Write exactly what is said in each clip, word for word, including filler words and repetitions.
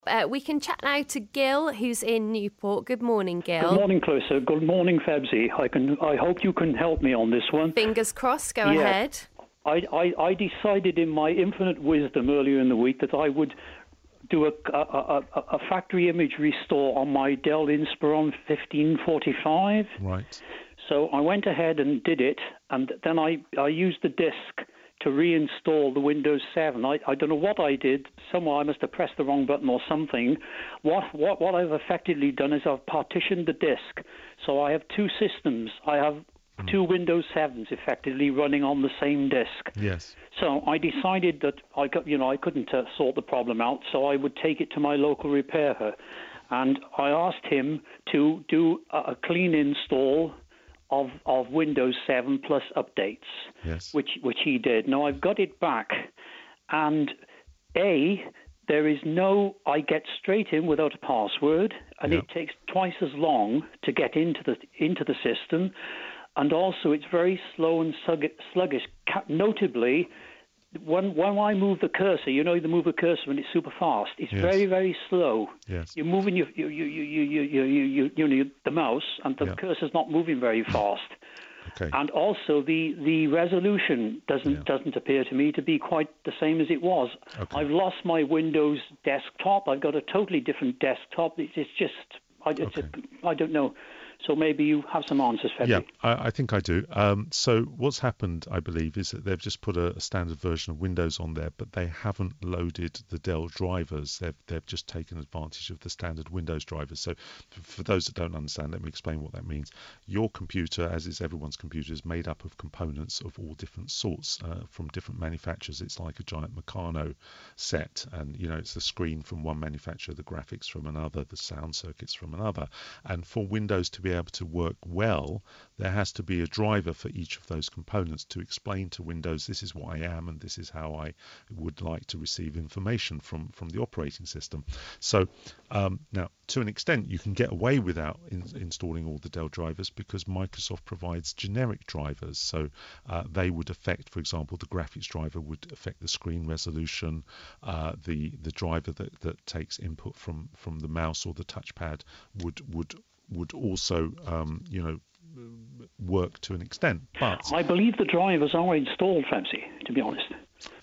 Uh, we can chat now to Gil, who's in Newport. Good morning, Gil. Good morning, Clarissa. Good morning, Febsy. I can. I hope you can help me on this one. Fingers crossed. Go yeah. ahead. I, I, I decided in my infinite wisdom earlier in the week that I would do a, a, a, a factory image restore on my Dell Inspiron fifteen forty-five. Right. So I went ahead and did it, and then I, I used the disk to reinstall the Windows seven. I, I don't know what I did. Somehow I must have pressed the wrong button or something. What, what, what I've effectively done is I've partitioned the disk. So I have two systems. I have mm. two Windows sevens effectively running on the same disk. Yes. So I decided that I got, you know, I couldn't uh, sort the problem out, so I would take it to my local repairer. And I asked him to do a, a clean install Of, of Windows seven plus updates, yes. which which he did. Now I've got it back, and A, there is no, I get straight in without a password, and yep. it takes twice as long to get into the into the system, and also it's very slow and sluggish. Notably, when when I move the cursor, you know, you move the cursor and it's super fast. It's yes. very very slow. Yes. You're moving your you you you you you you you, you know the mouse, and the yeah. cursor's not moving very fast. Okay. And also the the resolution doesn't yeah. doesn't appear to me to be quite the same as it was. Okay. I've lost my Windows desktop. I've got a totally different desktop. It's, it's just I it's okay. a, I don't know. So maybe you have some answers, Febsy. Yeah, I, I think I do. Um, so what's happened, I believe, is that they've just put a, a standard version of Windows on there, but they haven't loaded the Dell drivers. They've they've just taken advantage of the standard Windows drivers. So for those that don't understand, let me explain what that means. Your computer, as is everyone's computer, is made up of components of all different sorts uh, from different manufacturers. It's like a giant Meccano set, and you know it's the screen from one manufacturer, the graphics from another, the sound circuits from another. And for Windows to be able to work well, there has to be a driver for each of those components to explain to Windows, this is what I am and this is how I would like to receive information from from the operating system. So um, now to an extent you can get away without in, installing all the Dell drivers because Microsoft provides generic drivers. So uh, they would affect, for example, the graphics driver would affect the screen resolution, uh, the the driver that, that takes input from from the mouse or the touchpad would would would also, um, you know, work to an extent. But I believe the drivers are installed, Febsy, to be honest.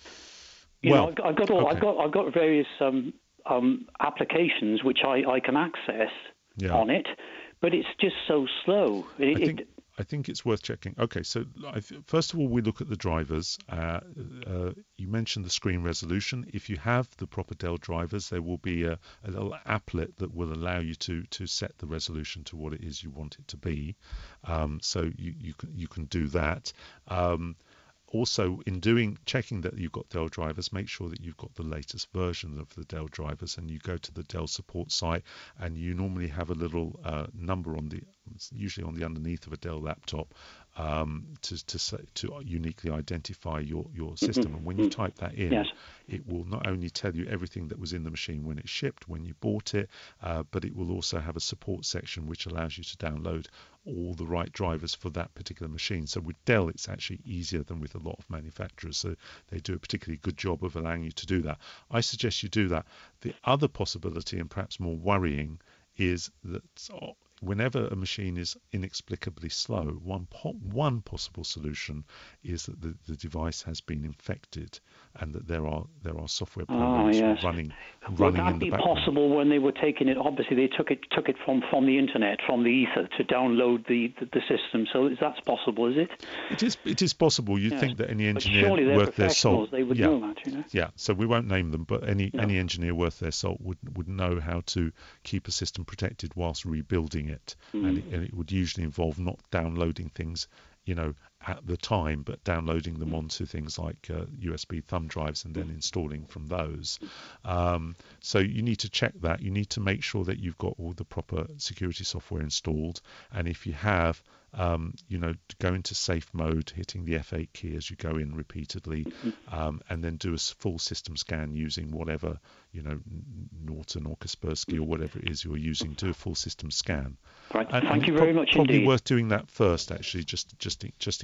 You well, know, I've, I've got all, okay. I've got I've got various um, um, applications which I, I can access yeah. on it, but it's just so slow. It, I think, it, I think it's worth checking. Okay, so I th- first of all, we look at the drivers. Uh, uh, you mentioned the screen resolution. If you have the proper Dell drivers, there will be a, a little applet that will allow you to to set the resolution to what it is you want it to be. Um, so you, you can you can do that. Um, Also, in doing checking that you've got Dell drivers, make sure that you've got the latest version of the Dell drivers, and you go to the Dell support site, and you normally have a little uh, number on the, usually on the underneath of a Dell laptop, um, to to say, to uniquely identify your your system. Mm-hmm. And when you type that in, yes. it will not only tell you everything that was in the machine when it shipped, when you bought it, uh, but it will also have a support section which allows you to download all the right drivers for that particular machine. So with Dell, it's actually easier than with a lot of manufacturers. So they do a particularly good job of allowing you to do that. I suggest you do that. The other possibility, and perhaps more worrying, is that whenever a machine is inexplicably slow, one po- one possible solution is that the, the device has been infected, and that there are there are software programs oh, yes. running Would running that in the be background. possible when they were taking it? Obviously, they took it took it from, from the internet, from the ether, to download the, the, the system. So that's possible, is it? It is. It is possible. You'd yes. think that any But engineer surely they're worth their professionals. salt, They would yeah, know that, you know. yeah. So we won't name them, but any No. any engineer worth their salt would would know how to keep a system protected whilst rebuilding it, Mm. and, it and it would usually involve not downloading things, you know, at the time, but downloading them onto things like uh, U S B thumb drives and then installing from those. Um, so you need to check that. You need to make sure that you've got all the proper security software installed, and if you have, um, you know, go into safe mode, hitting the F eight key as you go in repeatedly, um, and then do a s- full system scan using whatever, you know, N- Norton or Kaspersky or whatever it is you're using. Do a full system scan. Right. And, Thank and you it's very prob- much probably indeed. worth doing that first, actually, just just in, just in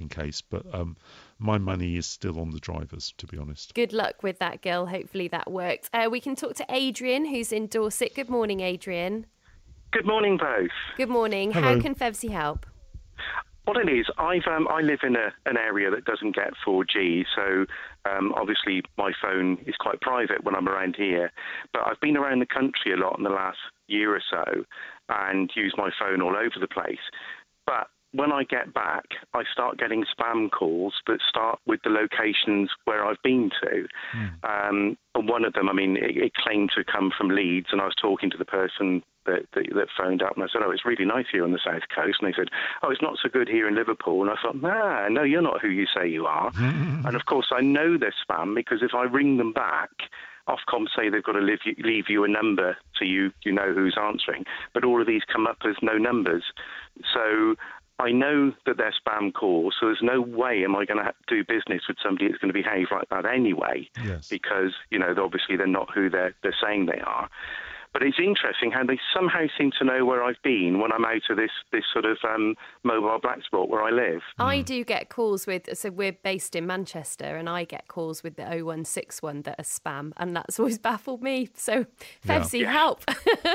in case. But um, my money is still on the drivers, to be honest. Good luck with that, Gil. Hopefully that worked. Uh, we can talk to Adrian, who's in Dorset. Good morning, Adrian. Good morning, both. Good morning. Hello. How can Fevsy help? What it is, I've um, I live in a, an area that doesn't get four G, so um, obviously my phone is quite private when I'm around here. But I've been around the country a lot in the last year or so and used my phone all over the place. But when I get back, I start getting spam calls that start with the locations where I've been to. Mm. Um, and one of them, I mean, it, it claimed to come from Leeds, and I was talking to the person that, that, that phoned up, and I said, oh, it's really nice here on the south coast. And they said, oh, it's not so good here in Liverpool. And I thought, nah, no, you're not who you say you are. And of course, I know they're spam because if I ring them back, Ofcom say they've got to leave you, leave you a number so you, you know who's answering. But all of these come up as no numbers. So I know that they're spam calls, so there's no way am I going to do business with somebody that's going to behave like that anyway, yes. because, you know, obviously they're not who they're, they're saying they are. But it's interesting how they somehow seem to know where I've been when I'm out of this, this sort of um, mobile black spot where I live. I do get calls with, so we're based in Manchester, and I get calls with the oh one six one that are spam, and that's always baffled me. So, Fevsy, yeah. help.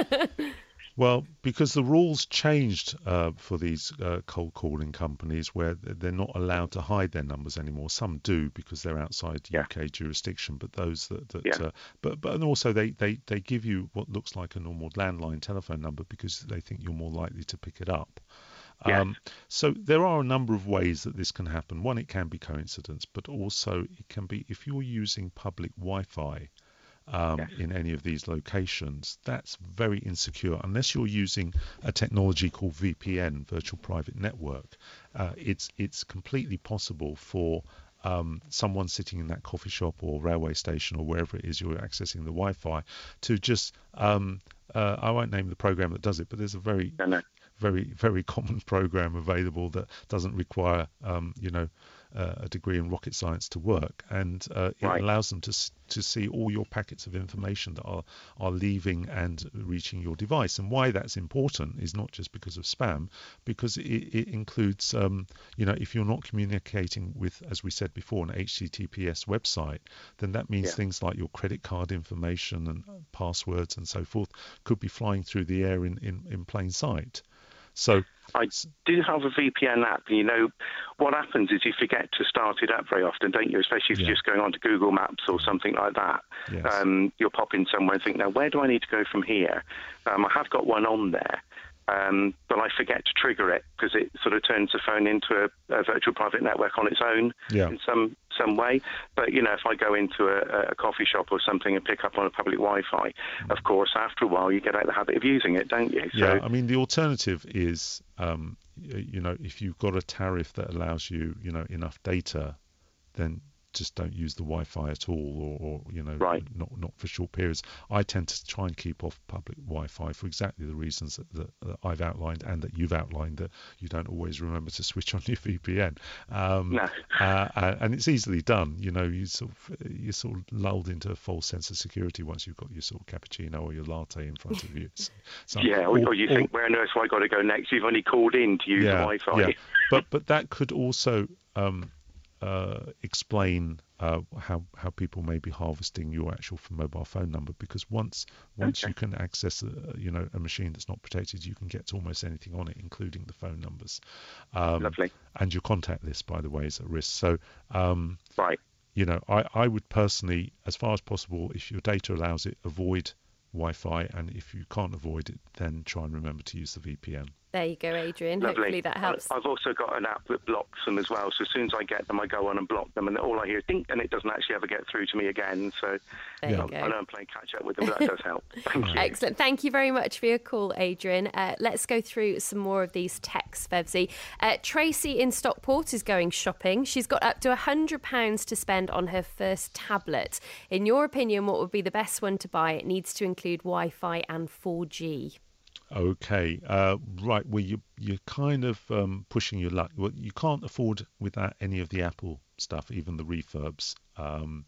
Well, because the rules changed uh, for these uh, cold calling companies where they're not allowed to hide their numbers anymore. Some do because they're outside yeah. U K jurisdiction, but those that, that yeah. uh, but but and also they, they, they give you what looks like a normal landline telephone number because they think you're more likely to pick it up. Yes. Um, so there are a number of ways that this can happen. One, it can be coincidence, but also it can be if you're using public Wi-Fi. Um, yes. in any of these locations, that's very insecure. Unless you're using a technology called V P N, Virtual Private Network, uh, it's it's completely possible for um, someone sitting in that coffee shop or railway station or wherever it is you're accessing the Wi-Fi to just, um, uh, I won't name the program that does it, but there's a very, no, no. very, very common program available that doesn't require, um, you know, Uh, a degree in rocket science to work, and uh, it right. allows them to to see all your packets of information that are are leaving and reaching your device. And why that's important is not just because of spam, because it, it includes, um, you know, if you're not communicating with, as we said before, an H T T P S website, then that means yeah. things like your credit card information and passwords and so forth could be flying through the air in, in, in plain sight. So I do have a V P N app. You know, what happens is you forget to start it up very often, don't you? Especially if yeah. you're just going on to Google Maps or something like that. Yes. Um, you'll pop in somewhere and think, now, where do I need to go from here? Um, I have got one on there, um, but I forget to trigger it because it sort of turns the phone into a, a virtual private network on its own yeah. in some some way. But, you know, if I go into a, a coffee shop or something and pick up on a public Wi-Fi, mm. of course, after a while, you get out of the habit of using it, don't you? So, yeah, I mean, the alternative is, um, you know, if you've got a tariff that allows you, you know, enough data, then just don't use the Wi-Fi at all, or, or you know, right. not not for short periods. I tend to try and keep off public Wi-Fi for exactly the reasons that, that, that I've outlined and that you've outlined, that you don't always remember to switch on your V P N. Um, no. uh, and it's easily done. You know, you sort of you're sort of lulled into a false sense of security once you've got your sort of cappuccino or your latte in front of you. So, so, yeah, or, or you or, think, where on earth have I got to go next? You've only called in to use yeah, the Wi-Fi. Yeah. but but that could also um, uh, explain uh, how how people may be harvesting your actual mobile phone number, because once once okay. you can access a, you know a machine that's not protected, you can get to almost anything on it, including the phone numbers. Um, Lovely. And your contact list, by the way, is at risk. So um, right. you know, I, I would personally, as far as possible, if your data allows it, avoid Wi-Fi, and if you can't avoid it, then try and remember to use the V P N. There you go, Adrian. Lovely. Hopefully that helps. I've also got an app that blocks them as well. So as soon as I get them, I go on and block them, and all I hear is ding, and it doesn't actually ever get through to me again. So there yeah. you go. I know I'm playing catch up with them, but that does help. Thank you. Excellent. Thank you very much for your call, Adrian. Uh, let's go through some more of these texts, Fevsy. Uh, Tracy in Stockport is going shopping. She's got up to one hundred pounds to spend on her first tablet. In your opinion, what would be the best one to buy? It needs to include Wi-Fi and four G. Okay, uh, right. Well, you you're kind of um, pushing your luck. Well, you can't afford without any of the Apple stuff, even the refurbs. Um,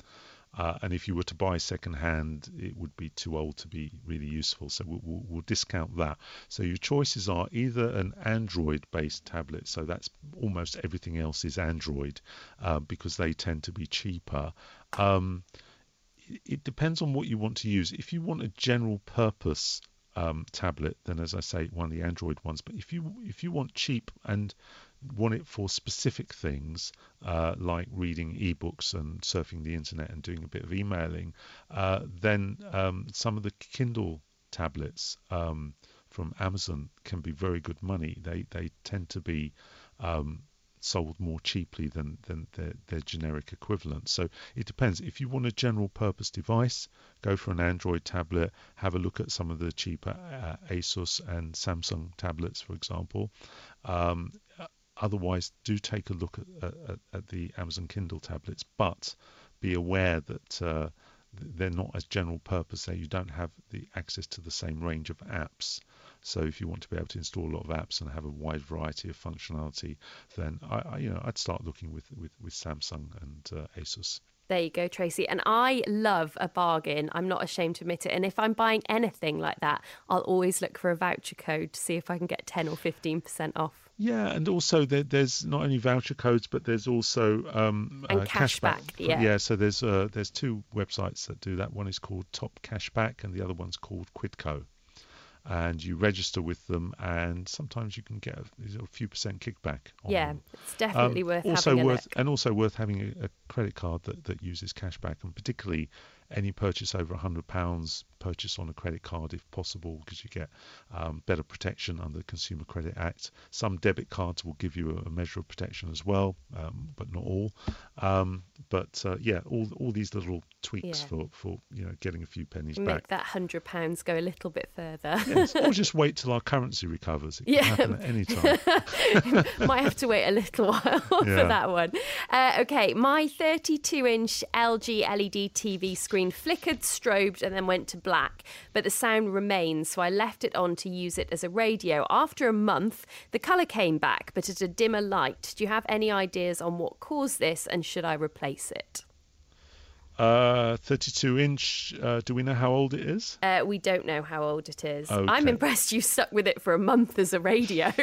Uh, and if you were to buy second hand, it would be too old to be really useful. So we'll, we'll, we'll discount that. So your choices are either an Android-based tablet, so that's almost everything else is Android, uh, because they tend to be cheaper. Um, it, it depends on what you want to use. If you want a general purpose um, tablet, then as I say, one of the Android ones. But if you if you want cheap and want it for specific things, uh, like reading ebooks and surfing the internet and doing a bit of emailing, uh, then um, some of the Kindle tablets um, from Amazon can be very good money. They they tend to be um, sold more cheaply than than their, their generic equivalent. So it depends. If you want a general purpose device, go for an Android tablet. Have a look at some of the cheaper uh, Asus and Samsung tablets, for example. Um, Otherwise, do take a look at, at, at the Amazon Kindle tablets, but be aware that uh, they're not as general purpose. That you don't have the access to the same range of apps. So if you want to be able to install a lot of apps and have a wide variety of functionality, then I, I you know I'd start looking with with, with Samsung and uh, Asus. There you go, Tracy. And I love a bargain. I'm not ashamed to admit it. And if I'm buying anything like that, I'll always look for a voucher code to see if I can get ten or fifteen percent off. Yeah, and also there, there's not only voucher codes, but there's also um, and uh, cashback. cashback. Yeah. yeah, so there's uh, there's two websites that do that. One is called Top Cashback, and the other one's called Quidco. And you register with them, and sometimes you can get a, a few percent kickback on yeah, them. it's definitely um, worth also having a worth, look. And also worth having a, a credit card that, that uses cashback, and particularly any purchase over one hundred pounds, purchase on a credit card if possible, because you get um, better protection under the Consumer Credit Act. Some debit cards will give you a, a measure of protection as well, um, but not all. Um, but uh, yeah, all all these little tweaks Yeah. for, for you know getting a few pennies Make back. that one hundred pounds go a little bit further. Yes, or just wait till our currency recovers. It can Yeah. happen at any time. Might have to wait a little while for Yeah. that one. Uh, okay, my thirty-two inch L G L E D T V screen flickered, strobed, and then went to black, but the sound remained, so I left it on to use it as a radio. After a month, the colour came back, but at a dimmer light. Do you have any ideas on what caused this, and should I replace it? Uh, thirty-two inch. Uh, do we know how old it is? Uh, we don't know how old it is. Okay. I'm impressed you stuck with it for a month as a radio.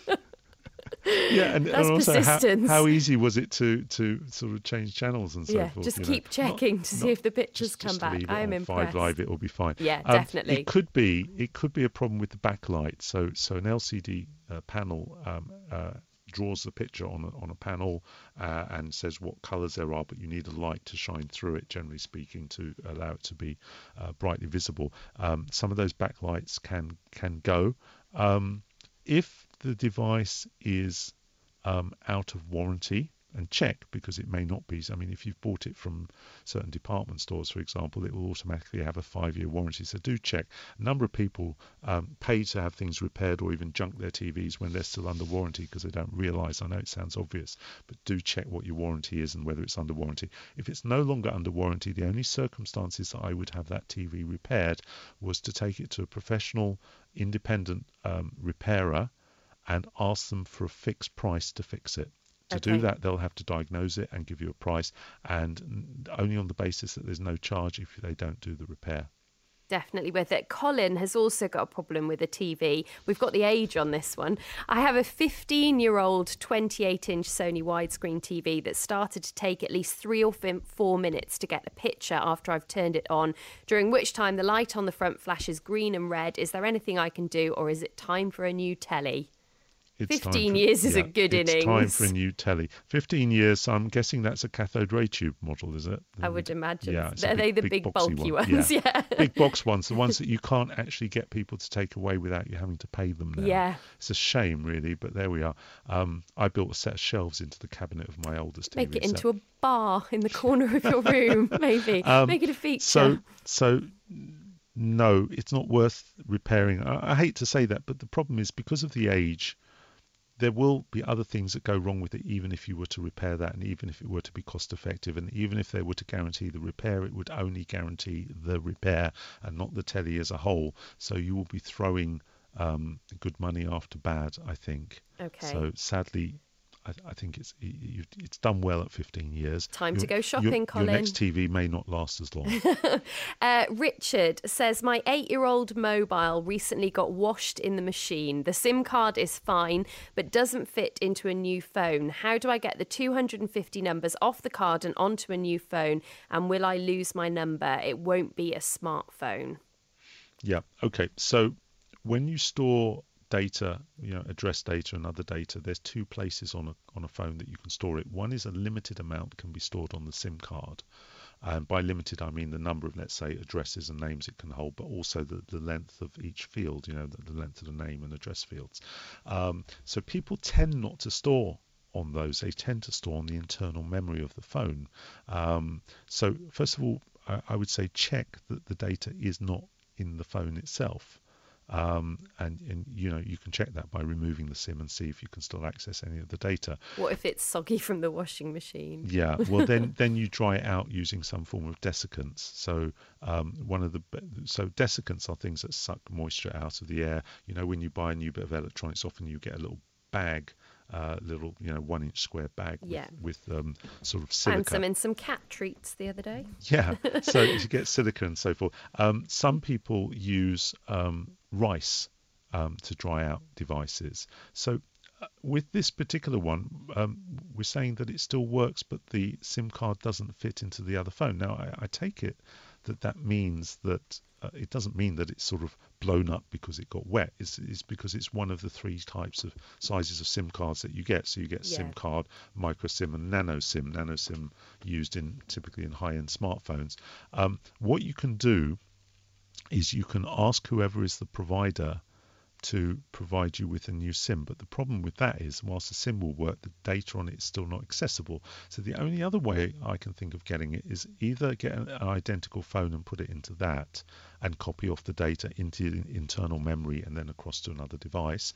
Yeah, and, That's and also how, persistence. how easy was it to, to sort of change channels and so Yeah, forth? just you keep know? checking Not- to see not- if the pictures just, come just back. leave it I'm on impressed. Five Live, it will be fine. Yeah, Um, definitely. It could be it could be a problem with the backlight. So so an L C D uh, panel um, uh, draws the picture on a, on a panel uh, and says what colours there are, but you need a light to shine through it, generally speaking, to allow it to be uh, brightly visible. Um, some of those backlights can can go. Um, if the device is um, out of warranty, and check, because it may not be. I mean, if you've bought it from certain department stores, for example, it will automatically have a five-year warranty. So do check. A number of people um, pay to have things repaired or even junk their T Vs when they're still under warranty because they don't realise. I know it sounds obvious, but do check what your warranty is and whether it's under warranty. If it's no longer under warranty, the only circumstances that I would have that T V repaired was to take it to a professional, independent um, repairer and ask them for a fixed price to fix it. To Okay. do that, they'll have to diagnose it and give you a price, and only on the basis that there's no charge if they don't do the repair. Definitely with it. Colin has also got a problem with a T V. We've got the age on this one. I have a fifteen-year-old twenty-eight inch Sony widescreen T V that started to take at least three or four minutes to get a picture after I've turned it on, during which time the light on the front flashes green and red. Is there anything I can do, or is it time for a new telly? It's time fifteen for- years is a yeah, good it's innings. time for a new telly. fifteen years, so I'm guessing that's a cathode ray tube model, is it? I would imagine. Yeah, it's a Are they big- the big big, boxy bulky one. ones? Yeah. Yeah. Big box ones, the ones that you can't actually get people to take away without you having to pay them now. Yeah. It's a shame, really, but there we are. Um, I built a set of shelves into the cabinet of my oldest T V. Make it set. into a bar in the corner of your room, maybe. Um, Make it a feature. So, so no, it's not worth repairing. I, I hate to say that, but the problem is because of the age, there will be other things that go wrong with it, even if you were to repair that, and even if it were to be cost effective, and even if they were to guarantee the repair, it would only guarantee the repair and not the telly as a whole. So you will be throwing um, good money after bad, I think. Okay. So sadly, I, I think it's you, it's done well at fifteen years. Time your, to go shopping, your, Colin. Your next T V may not last as long. uh, Richard says, my eight-year-old mobile recently got washed in the machine. The SIM card is fine, but doesn't fit into a new phone. How do I get the two hundred fifty numbers off the card and onto a new phone? And will I lose my number? It won't be a smartphone. Yeah. Okay. So when you store data, you know, address data and other data, there's two places on a on a phone that you can store it. One is a limited amount can be stored on the SIM card. And by limited, I mean the number of, let's say, addresses and names it can hold, but also the, the length of each field, you know, the, the length of the name and address fields. Um, so people tend not to store on those. They tend to store on the internal memory of the phone. Um, so first of all, I, I would say check that the data is not in the phone itself. Um, and, and, you know, you can check that by removing the SIM and see if you can still access any of the data. What if it's soggy from the washing machine? Yeah, well, then then you dry it out using some form of desiccants. So um, one of the so desiccants are things that suck moisture out of the air. You know, when you buy a new bit of electronics, often you get a little bag, uh, little you know one inch square bag with, yeah. with um, sort of silica. And some in some cat treats the other day. Yeah, so you get silica and so forth. Um, some people use um, rice um, to dry out devices. So uh, with this particular one, um, we're saying that it still works, but the SIM card doesn't fit into the other phone. Now, I, I take it that that means that uh, it doesn't mean that it's sort of blown up because it got wet. It's, it's because it's one of the three types of sizes of SIM cards that you get. So you get yeah. SIM card, micro SIM, and nano SIM. Nano SIM used in typically in high-end smartphones. Um, what you can do is you can ask whoever is the provider to provide you with a new SIM. But the problem with that is, whilst the SIM will work, the data on it is still not accessible. So the only other way I can think of getting it is either get an identical phone and put it into that and copy off the data into the internal memory and then across to another device,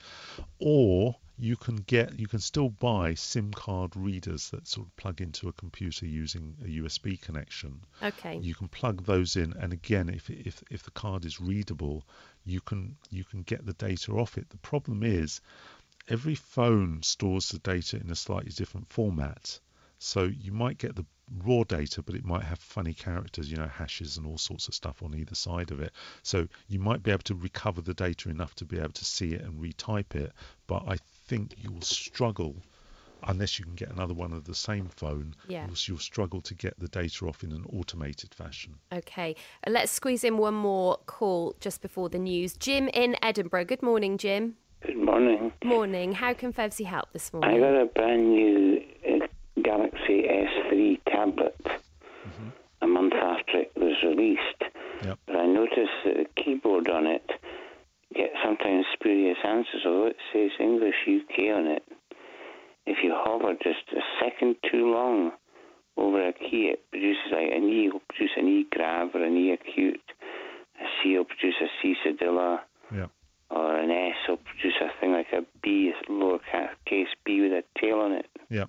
or you can get you can still buy SIM card readers that sort of plug into a computer using a U S B connection. Okay. You can plug those in, and again, if if if the card is readable, you can you can get the data off it. The problem is every phone stores the data in a slightly different format. So you might get the raw data, but it might have funny characters, you know, hashes and all sorts of stuff on either side of it. So you might be able to recover the data enough to be able to see it and retype it. But I think you'll struggle, unless you can get another one of the same phone, yeah. you'll, you'll struggle to get the data off in an automated fashion. Okay, uh, let's squeeze in one more call just before the news. Jim in Edinburgh. Good morning, Jim. Good morning. Morning. How can Fevsy help this morning? I got a brand new uh, Galaxy S three tablet mm-hmm. a month after it was released. Yep. But I noticed that the keyboard on it gets sometimes spurious answers, although it says English U K on it. If you hover just a second too long over a key, it produces like an E will produce an E grave or an E acute. A C will produce a C cedilla. Yeah. Or an S will produce a thing like a B, lowercase b with a tail on it. Yeah.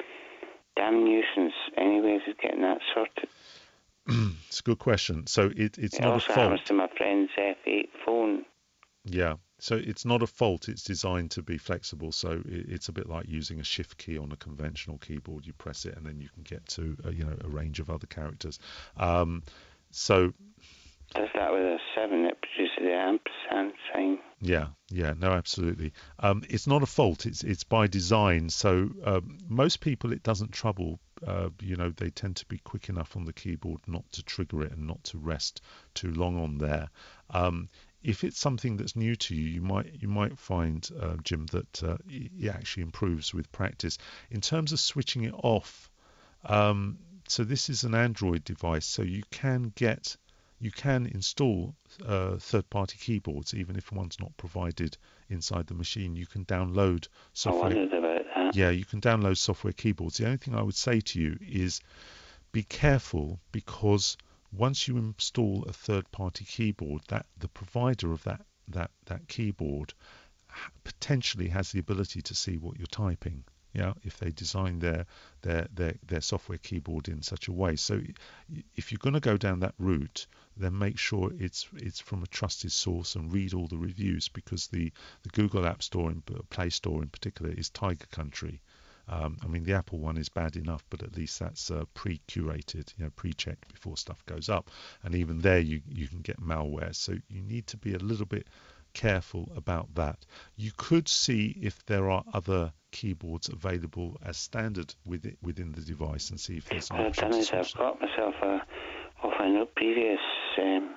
Damn nuisance. Any ways of getting that sorted? It's a good question. So it, it's it not also a fault. happens to my friend's F eight phone. Yeah. So it's not a fault. It's designed to be flexible. So it, it's a bit like using a shift key on a conventional keyboard. You press it and then you can get to a, you know a range of other characters. Um, so. Does that with a seven? It produces the ampersand sign. Yeah, yeah, no, absolutely. Um, it's not a fault. It's it's by design. So um, most people, it doesn't trouble. Uh, you know, they tend to be quick enough on the keyboard not to trigger it and not to rest too long on there. Um, if it's something that's new to you, you might you might find, uh, Jim, that uh, it actually improves with practice. In terms of switching it off, um, so this is an Android device, so you can get You can install uh, third-party keyboards, even if one's not provided inside the machine. You can download software. I wondered about that. Yeah, you can download software keyboards. The only thing I would say to you is be careful, because once you install a third-party keyboard, that the provider of that that that keyboard potentially has the ability to see what you're typing. Yeah, if they design their, their their their software keyboard in such a way. So if you're going to go down that route, then make sure it's it's from a trusted source and read all the reviews, because the, the Google App Store and Play Store in particular is Tiger Country. Um, I mean, the Apple one is bad enough, but at least that's uh, pre-curated, you know, pre-checked before stuff goes up. And even there, you you can get malware. So you need to be a little bit careful about that. You could see if there are other keyboards available as standard with it, within the device, and see if there's an What I've option done to is I've switch. got myself a, off a previous um,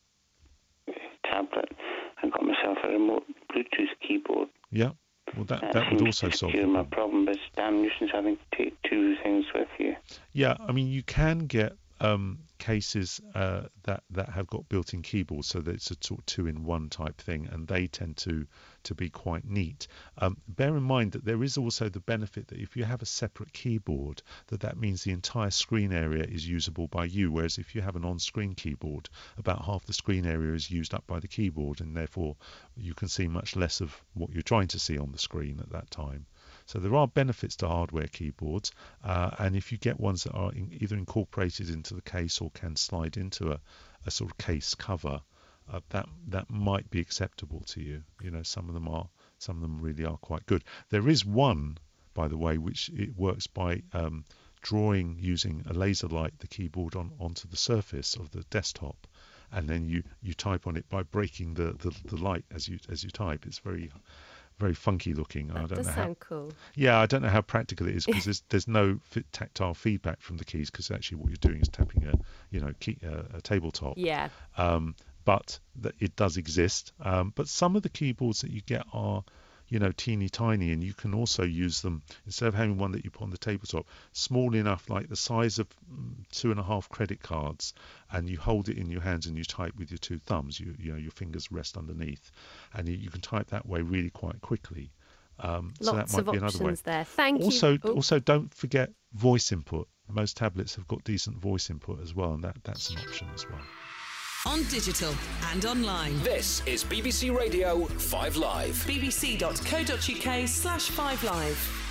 tablet, I got myself a remote Bluetooth keyboard. Yeah, well, that, That, that would seems also to solve cure the my problem. problem, but it's damn nuisance having to take two things with you. Yeah, I mean, you can get um, cases uh, that that have got built-in keyboards, so that it's a sort of two-in-one type thing, and they tend to to be quite neat. Um, bear in mind that there is also the benefit that if you have a separate keyboard, that that means the entire screen area is usable by you, whereas if you have an on-screen keyboard, about half the screen area is used up by the keyboard, and therefore you can see much less of what you're trying to see on the screen at that time. So there are benefits to hardware keyboards, uh, and if you get ones that are in, either incorporated into the case or can slide into a, a sort of case cover, uh, that that might be acceptable to you. You know, some of them are, some of them really are quite good. There is one, by the way, which it works by um, drawing using a laser light the keyboard on onto the surface of the desktop, and then you you type on it by breaking the, the, the light as you as you type. It's very very funky looking. That I don't does know sound how. cool. Yeah, I don't know how practical it is because there's there's no fit tactile feedback from the keys, because actually what you're doing is tapping a you know key, uh, a tabletop. Yeah. Um, but th- it does exist. Um, but some of the keyboards that you get are you know teeny tiny, and you can also use them instead of having one that you put on the tabletop, small enough, like the size of mm, two and a half credit cards, and you hold it in your hands and you type with your two thumbs. You you know your fingers rest underneath, and you, you can type that way really quite quickly. Um, so that Lots might of be another way. options there. Thank Also, you. Oh, also don't forget voice input. Most tablets have got decent voice input as well, and that, that's an option as well. On digital and online. This is B B C Radio five Live. bbc.co.uk slash 5live.